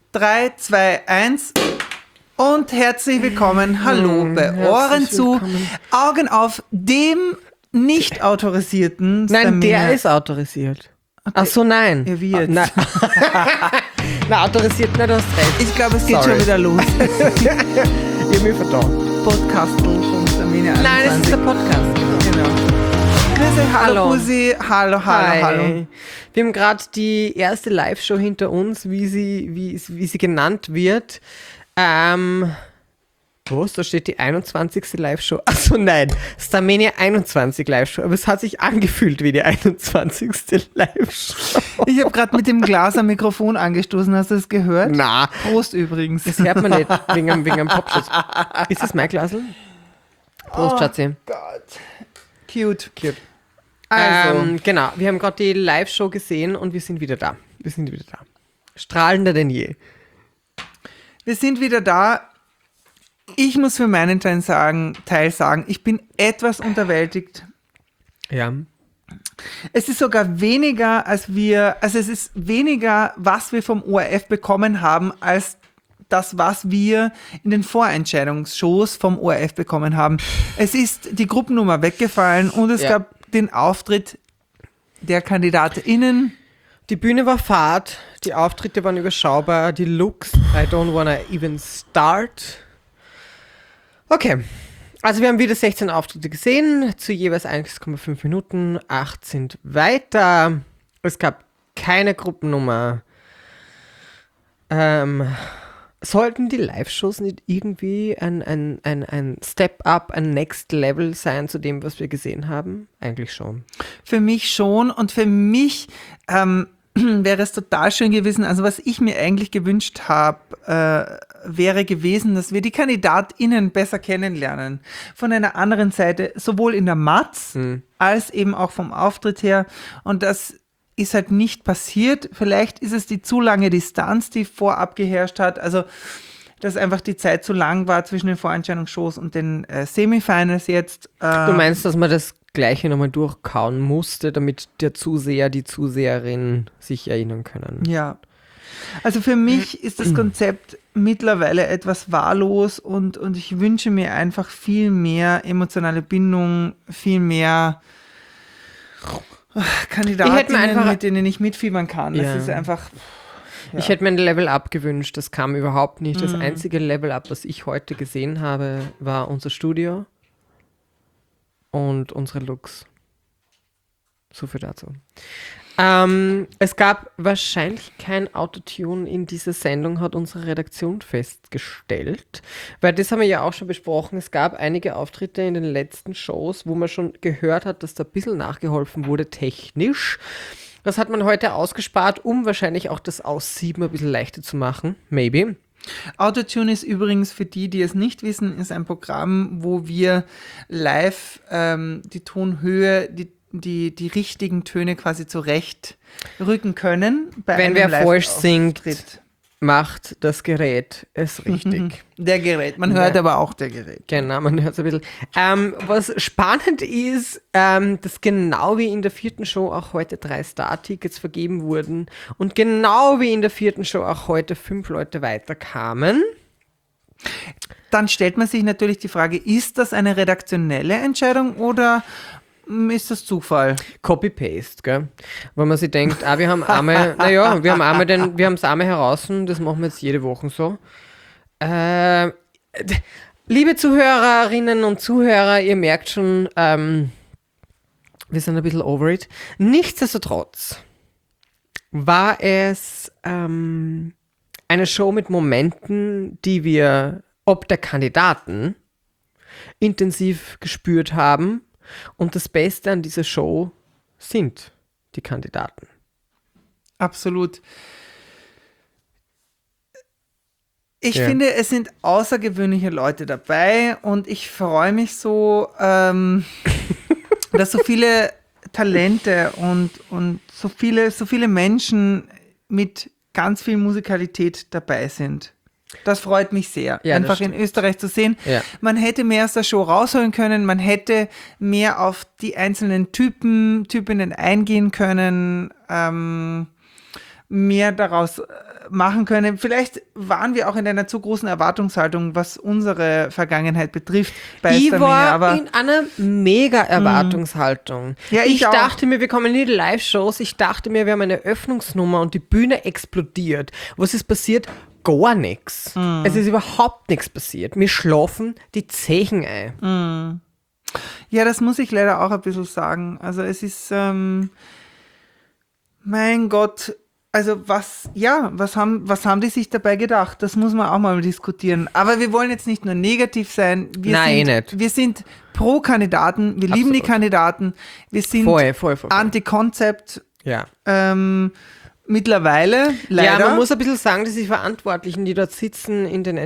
3, 2, 1 und herzlich willkommen. Hallo bei Ohren zu, Augen auf, dem nicht autorisierten Nein, Stamina. der ist autorisiert. Okay. Ach so, nein. Ja, wie jetzt? Nein. Na, autorisiert nicht, du hast recht. Ich glaube, es geht Sorry. schon wieder los. Ich hab mich verdammt. Podcast von Stamina 21. Nein, es ist der Podcast. Genau. Grüße, hallo Hallo. Pusi, hallo. Wir haben gerade die erste Live-Show hinter uns, wie sie genannt wird. Was? Da steht die 21. Live-Show. Achso, nein. Starmania 21 Live-Show. Aber es hat sich angefühlt wie die 21. Live-Show. Ich habe gerade mit dem Glas am Mikrofon angestoßen, hast du das gehört? Na, Prost übrigens. das hört man nicht, wegen einem Popschutz. Ist das mein Glasl? Prost, Schatzi. Gott. Cute. Also, Genau, wir haben gerade die Live-Show gesehen und wir sind wieder da. Strahlender denn je. wir sind wieder da. Ich muss für meinen Teil sagen, ich bin etwas unterwältigt. Ja. Es ist sogar weniger, was wir vom ORF bekommen haben, als das, was wir in den Vorentscheidungsshows vom ORF bekommen haben. Es ist die Gruppennummer weggefallen und es gab den Auftritt der KandidatInnen. Die Bühne war fad, die Auftritte waren überschaubar, die Looks, I don't wanna even start. Okay, also wir haben wieder 16 Auftritte gesehen, zu jeweils 1,5 Minuten, 8 sind weiter. Es gab keine Gruppennummer. Sollten die Live-Shows nicht irgendwie ein Step-up, ein Next Level sein zu dem, was wir gesehen haben? Eigentlich schon. Für mich schon und für mich wäre es total schön gewesen, also was ich mir eigentlich gewünscht habe, wäre gewesen, dass wir die KandidatInnen besser kennenlernen. Von einer anderen Seite, sowohl in der Matz als eben auch vom Auftritt her. Und das ist halt nicht passiert. Vielleicht ist es die zu lange Distanz, die vorab geherrscht hat. Also, dass einfach die Zeit zu lang war zwischen den Vorentscheidungsshows und den Semifinals jetzt. Du meinst, dass man das Gleiche nochmal durchkauen musste, damit der Zuseher, die Zuseherin sich erinnern können? Ja. Also für mich ist das Konzept mittlerweile etwas wahllos und ich wünsche mir einfach viel mehr emotionale Bindung, viel mehr Kandidatinnen, mit denen ich mitfiebern kann. Ja. Das ist einfach... Ja. Ich hätte mir ein Level-Up gewünscht, das kam überhaupt nicht. Das einzige Level-Up, was ich heute gesehen habe, war unser Studio und unsere Looks. So viel dazu. Es gab wahrscheinlich kein Autotune in dieser Sendung, hat unsere Redaktion festgestellt. Weil das haben wir ja auch schon besprochen. Es gab einige Auftritte in den letzten Shows, wo man schon gehört hat, dass da ein bisschen nachgeholfen wurde technisch. Das hat man heute ausgespart, um wahrscheinlich auch das Aussieben ein bisschen leichter zu machen. Maybe. Autotune ist übrigens, für die, die es nicht wissen, ist ein Programm, wo wir live die Tonhöhe, die richtigen Töne quasi zurecht rücken können. Wenn wer falsch singt, macht das Gerät es richtig. Der Gerät, man hört aber auch der Gerät. Genau, man hört es ein bisschen. Was spannend ist, dass genau wie in der 4. Show auch heute 3 Star-Tickets vergeben wurden und genau wie in der 4. Show auch heute 5 Leute weiterkamen. Dann stellt man sich natürlich die Frage, ist das eine redaktionelle Entscheidung oder ist das Zufall? Copy-Paste, gell? Weil man sich denkt, wir haben einmal, wir haben es einmal heraus, das machen wir jetzt jede Woche so. Liebe Zuhörerinnen und Zuhörer, ihr merkt schon, wir sind ein bisschen over it. Nichtsdestotrotz war es eine Show mit Momenten, die wir ob der Kandidaten intensiv gespürt haben. Und das Beste an dieser Show sind die Kandidaten. Absolut. Ich finde, es sind außergewöhnliche Leute dabei und ich freue mich so, dass so viele Talente und so viele Menschen mit ganz viel Musikalität dabei sind. Das freut mich sehr, ja, einfach in Österreich zu sehen. Ja. Man hätte mehr aus der Show rausholen können, man hätte mehr auf die einzelnen Typinnen eingehen können. mehr daraus machen können. Vielleicht waren wir auch in einer zu großen Erwartungshaltung, was unsere Vergangenheit betrifft bei Ich Stamina, war aber in einer mega Erwartungshaltung. Ja, ich auch. dachte mir, wir kommen in die Live-Shows. Ich dachte mir, wir haben eine Öffnungsnummer und die Bühne explodiert. Was ist passiert? Gar nichts. Es ist überhaupt nichts passiert. Mir schlafen die Zehen ein. ja, das muss ich leider auch ein bisschen sagen. Also es ist, mein Gott, also was haben die sich dabei gedacht? Das muss man auch mal diskutieren. Aber wir wollen jetzt nicht nur negativ sein. Nein, nicht. Wir sind pro Kandidaten, wir lieben die Absolut. Kandidaten, wir sind Voll. Anti-Konzept. Ja. Mittlerweile, leider. Ja, man muss ein bisschen sagen, dass die Verantwortlichen, die dort sitzen, in den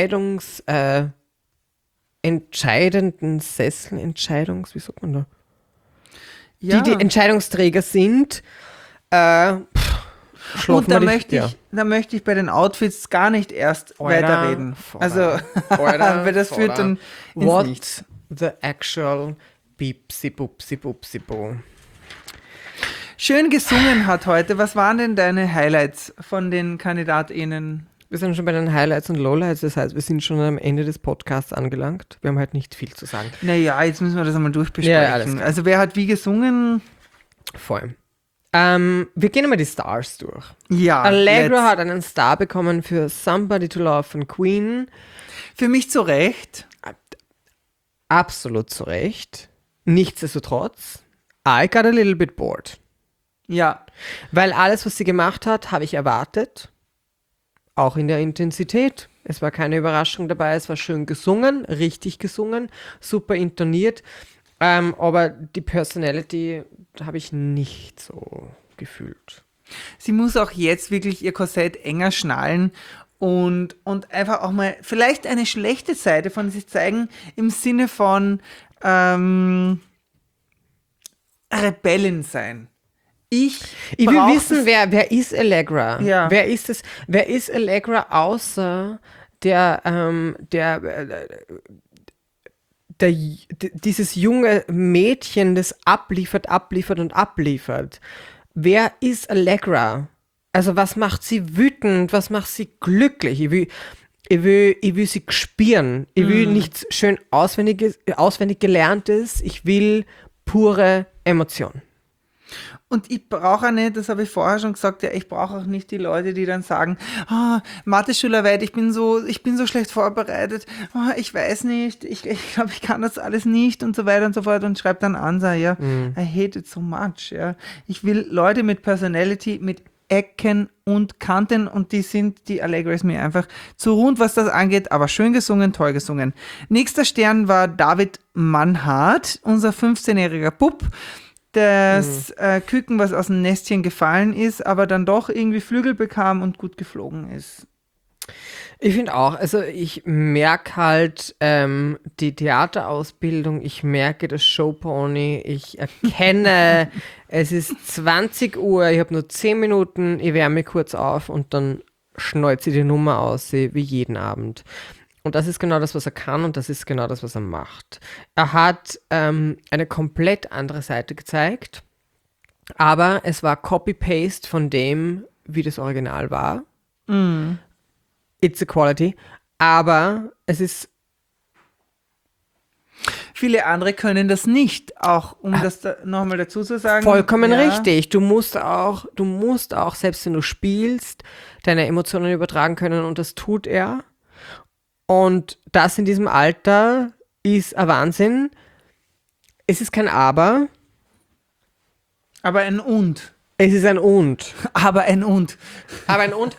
entscheidenden Sesseln, wie sagt man da? ja. Die Entscheidungsträger sind, Und schlafen da wir da möchte ich bei den Outfits gar nicht erst weiterreden. Also, weil das führt dann ins What Nichts. the actual Bipsi Bupsi Bupsi Bo. Schön gesungen hat heute. Was waren denn deine Highlights von den KandidatInnen? Wir sind schon bei den Highlights und Lowlights, das heißt, wir sind schon am Ende des Podcasts angelangt. Wir haben halt nicht viel zu sagen. Naja, jetzt müssen wir das einmal durchbesprechen. Ja, alles klar. Also wer hat wie gesungen? Voll. Wir gehen mal die Stars durch. Ja, Allegra hat einen Star bekommen für Somebody to Love von Queen. für mich zu Recht. Absolut zu Recht. Nichtsdestotrotz, I got a little bit bored. Ja, Weil alles, was sie gemacht hat, habe ich erwartet. Auch in der Intensität. Es war keine Überraschung dabei. Es war schön gesungen, richtig gesungen, super intoniert. Aber die Personality habe ich nicht so gefühlt. sie muss auch jetzt wirklich ihr Korsett enger schnallen und einfach auch mal vielleicht eine schlechte Seite von sich zeigen im Sinne von Rebellin sein. Ich will brauch wissen, wer ist Allegra? Ja. Wer ist Allegra außer dieses junge Mädchen, das abliefert. Wer ist Allegra? Also was macht sie wütend? Was macht sie glücklich? Ich will sie spüren. Ich will nichts schön auswendig Gelerntes. Ich will pure Emotion. Und ich brauche auch nicht, das habe ich vorher schon gesagt, ja, ich brauche auch nicht die Leute, die dann sagen, Mathe-Schularbeit, ich bin so schlecht vorbereitet, ich weiß nicht, ich glaube, ich kann das alles nicht und so weiter und so fort und schreibt dann an, ja, I hate it so much, ja. Ich will Leute mit Personality, mit Ecken und Kanten und die Allegra ist mir einfach zu rund, was das angeht, aber schön gesungen, toll gesungen. Nächster Stern war David Mannhardt, unser 15-jähriger Bub, das Küken, was aus dem Nestchen gefallen ist, aber dann doch irgendwie Flügel bekam und gut geflogen ist. Ich finde auch, also ich merke halt die Theaterausbildung, ich merke das Showpony, ich erkenne, es ist 20 Uhr, ich habe nur 10 Minuten, ich wärme mich kurz auf und dann schnallt sie die Nummer aus, wie jeden Abend. Und das ist genau das, was er kann und das ist genau das, was er macht. Er hat eine komplett andere Seite gezeigt, aber es war Copy-Paste von dem, wie das Original war. It's a quality. Aber es ist Viele andere können das nicht, auch um das nochmal dazu zu sagen. vollkommen ja. richtig. Du musst auch, selbst wenn du spielst, deine Emotionen übertragen können und das tut er. Und das in diesem Alter ist ein Wahnsinn. Es ist kein Aber, Aber ein Und. es ist ein Und. Aber ein Und. Aber ein Und.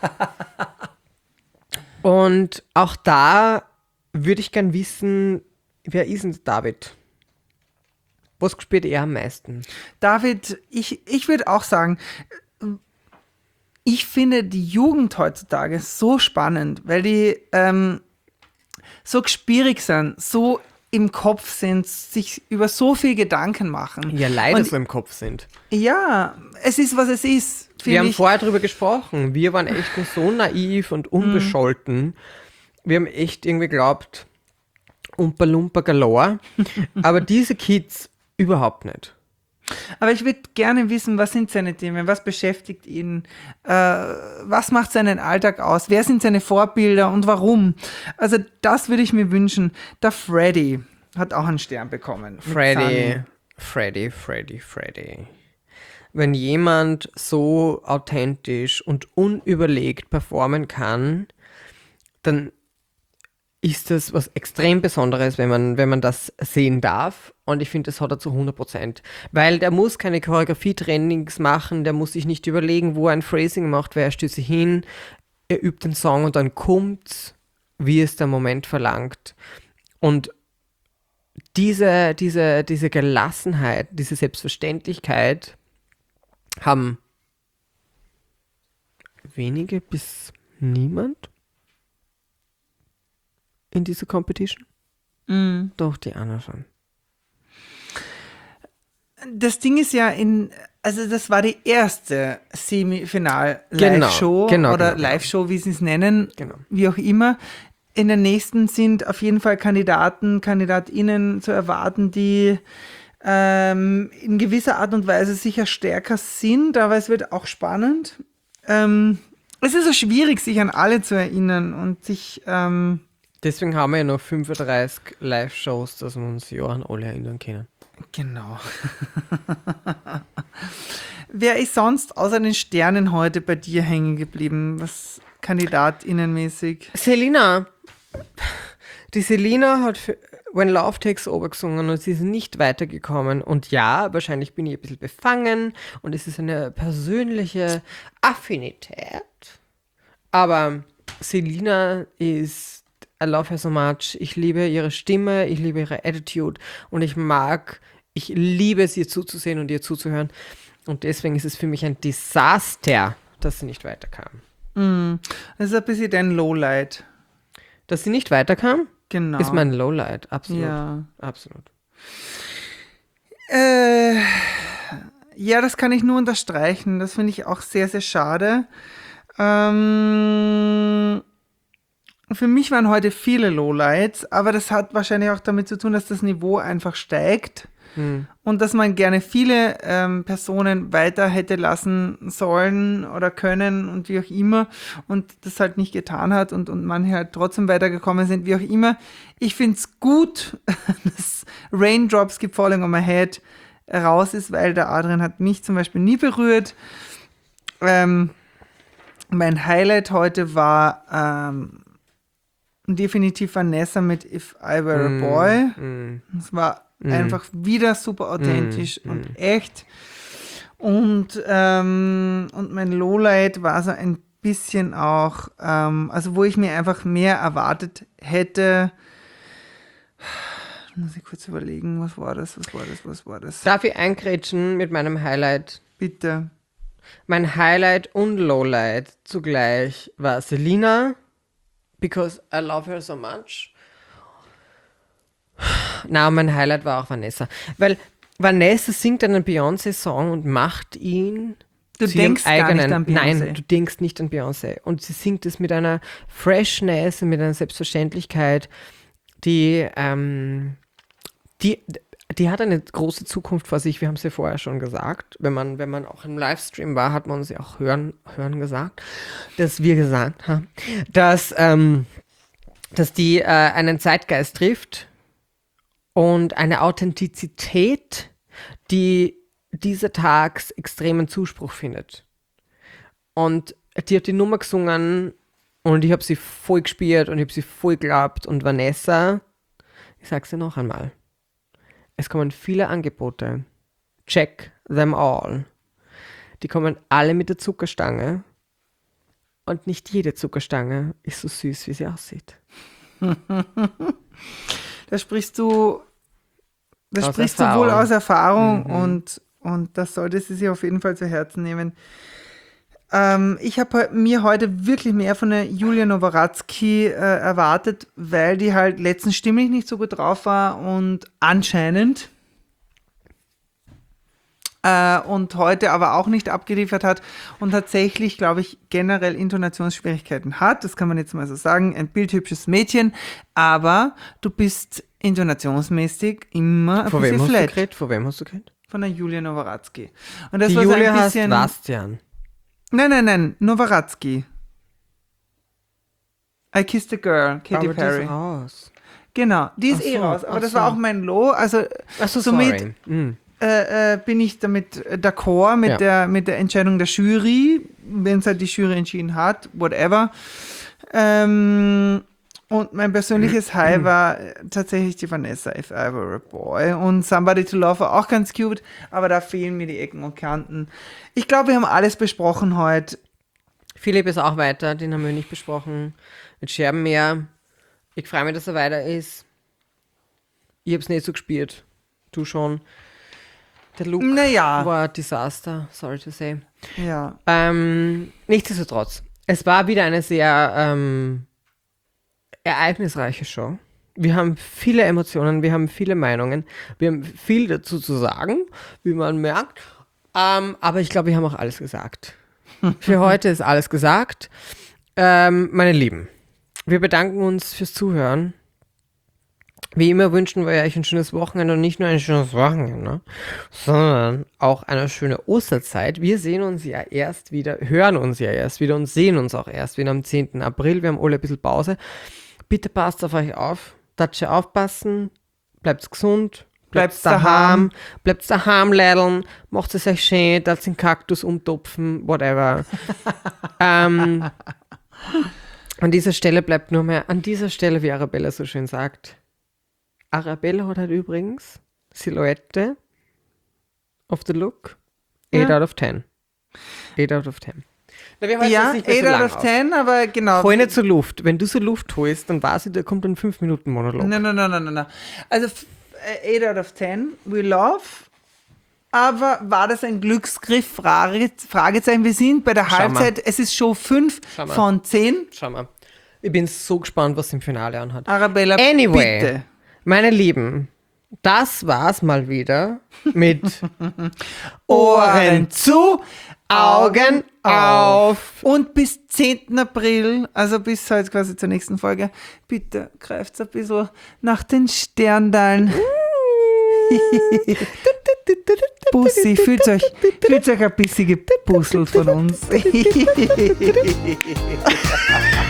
Und auch da würde ich gern wissen, wer ist denn David? Was spielt er am meisten? David, ich würde auch sagen, ich finde die Jugend heutzutage so spannend, weil die so gespierig sind, so im Kopf sind, sich über so viel Gedanken machen. Ja, leider Und so im Kopf sind. ja, es ist, was es ist. Wir haben ich. vorher drüber gesprochen. Wir waren echt nur so naiv und unbescholten. Wir haben echt irgendwie geglaubt, Umpa Lumpa galore. Aber diese Kids überhaupt nicht. Aber ich würde gerne wissen, was sind seine Themen, was beschäftigt ihn, was macht seinen Alltag aus, wer sind seine Vorbilder und warum. Also das würde ich mir wünschen. Der Freddy hat auch einen Stern bekommen. mit Freddy, Sunny. Freddy. Wenn jemand so authentisch und unüberlegt performen kann, dann ist das was extrem Besonderes, wenn man das sehen darf. Und ich finde, das hat er zu 100%. Weil der muss keine Choreografie-Trainings machen, der muss sich nicht überlegen, wo er ein Phrasing macht, weil er stößt sich hin, er übt den Song und dann kommt's, wie es der Moment verlangt. Und diese Gelassenheit, diese Selbstverständlichkeit haben wenige bis niemand in dieser Competition. Doch, die Anna schon. Das Ding ist ja also das war die erste Semifinal-Live-Show Genau, oder genau. Live-Show, wie sie es nennen, Genau. wie auch immer. In der nächsten sind auf jeden Fall KandidatInnen zu erwarten, die in gewisser Art und Weise sicher stärker sind, aber es wird auch spannend. Es ist so schwierig, sich an alle zu erinnern und sich Deswegen haben wir ja noch 35 Live-Shows, dass wir uns ja an alle erinnern können. genau. Wer ist sonst außer den Sternen heute bei dir hängen geblieben? Was KandidatInnenmäßig? Selina. Die Selina hat für When Love Takes Over gesungen und sie ist nicht weitergekommen. Und ja, wahrscheinlich bin ich ein bisschen befangen und es ist eine persönliche Affinität. Aber Selina ist, I love her so much. Ich liebe ihre Stimme, ich liebe ihre Attitude und ich liebe es, ihr zuzusehen und ihr zuzuhören. Und deswegen ist es für mich ein Desaster, dass sie nicht weiterkam. Das ist ein bisschen dein Lowlight. Dass sie nicht weiterkam, Genau. ist mein Lowlight. Absolut. Ja. Absolut. Ja, das kann ich nur unterstreichen. Das finde ich auch sehr, sehr schade. Für mich waren heute viele Lowlights, aber das hat wahrscheinlich auch damit zu tun, dass das Niveau einfach steigt und dass man gerne viele Personen weiter hätte lassen sollen oder können und wie auch immer und das halt nicht getan hat und manche halt trotzdem weitergekommen sind, wie auch immer. Ich finde es gut, dass Raindrops Keep Falling on My Head raus ist, weil der Adrian hat mich zum Beispiel nie berührt. Mein Highlight heute war definitiv Vanessa mit If I Were a Boy. Es war einfach wieder super authentisch und echt. Und mein Lowlight war so ein bisschen auch, also wo ich mir einfach mehr erwartet hätte. Muss ich kurz überlegen, was war das? Darf ich eingrätschen mit meinem Highlight? Bitte. Mein Highlight und Lowlight zugleich war Selina, because I love her so much. Na, mein Highlight war auch Vanessa. Weil Vanessa singt einen Beyoncé-Song und macht ihn Du zu ihrem denkst gar nicht an Beyoncé. Nein, du denkst nicht an Beyoncé. Und sie singt es mit einer Freshness, mit einer Selbstverständlichkeit, die hat eine große Zukunft vor sich. Wir haben es ja vorher schon gesagt. Wenn man auch im Livestream war, hat man uns ja auch hören gesagt, dass wir gesagt haben, dass die einen Zeitgeist trifft und eine Authentizität, die dieser Tags extremen Zuspruch findet. Und die hat die Nummer gesungen und ich habe sie voll gespielt und ich habe sie voll geglaubt. Und Vanessa, ich sag's dir noch einmal, es kommen viele Angebote. Check them all. Die kommen alle mit der Zuckerstange. Und nicht jede Zuckerstange ist so süß, wie sie aussieht. Da sprichst du Aus wohl aus Erfahrung Mhm. und das sollte sie sich auf jeden Fall zu Herzen nehmen. Ich habe mir heute wirklich mehr von der Julia Noworatzki erwartet, weil die halt letztens stimmlich nicht so gut drauf war und anscheinend und heute aber auch nicht abgeliefert hat und tatsächlich, glaube ich, generell Intonationsschwierigkeiten hat. Das kann man jetzt mal so sagen. Ein bildhübsches Mädchen, aber du bist intonationsmäßig immer ein Von wem bisschen hast du flat. geredet? Von wem hast du geredet? Von der Julia Nowatzki. Und das Die war so Julia ein heißt bisschen... Bastian. Nein, Nowatzki. I Kissed a Girl, Katy Aber die Perry. ist raus. Genau, die ist Ach eh so, raus, aber ach das so. war auch mein Low. Also Achso, somit sorry. Mhm. bin ich damit d'accord mit, mit der Entscheidung der Jury, wenn es halt die Jury entschieden hat, whatever. Und mein persönliches High war tatsächlich die Vanessa, If I Were a Boy. Und Somebody to Love war auch ganz cute, aber da fehlen mir die Ecken und Kanten. Ich glaube, wir haben alles besprochen heute. Philipp ist auch weiter, den haben wir nicht besprochen. Mit Scherbenmeer. Ich freue mich, dass er weiter ist. Ich habe es nicht so gespielt. Du schon. Der Look Naja. war ein Desaster, sorry to say. Ja. Nichtsdestotrotz, es war wieder eine sehr ereignisreiche Show. Wir haben viele Emotionen, wir haben viele Meinungen, wir haben viel dazu zu sagen, wie man merkt. Aber ich glaube, wir haben auch alles gesagt. Für heute ist alles gesagt. Meine Lieben, wir bedanken uns fürs Zuhören. Wie immer wünschen wir euch ein schönes Wochenende und nicht nur ein schönes Wochenende, sondern auch eine schöne Osterzeit. Wir sehen uns ja erst wieder, hören uns ja erst wieder und sehen uns auch erst wieder am 10. April. Wir haben alle ein bisschen Pause. Bitte passt auf euch auf, datsche aufpassen, bleibt gesund, bleibt daheim, leideln, macht es euch schön, datscht den Kaktus umtopfen, whatever. An dieser Stelle bleibt nur mehr, an dieser Stelle, wie Arabella so schön sagt, Arabella hat halt übrigens Silhouette of the look 8 out of 10. 8 out of 10. Na, wir halten Ja, das nicht mehr 8 so lang out of auf. 10, aber genau. Hol nicht so Luft. Wenn du so Luft holst, dann weiß ich, da kommt ein 5-Minuten-Monolog. Nein. Also 8 out of 10, we love. Aber war das ein Glücksgriff? Fragezeichen. Wir sind bei der Schau mal. Halbzeit. Es ist Show 5 Schau mal. von 10. Schau mal. Ich bin so gespannt, was im Finale anhat. Arabella, Anyway, bitte. meine Lieben, das war's mal wieder mit Ohren zu, Augen auf. Und bis 10. April, also bis halt quasi zur nächsten Folge, bitte greift ein bisschen nach den Sterndalen. Bussi, fühlt euch ein bisschen gebusselt von uns.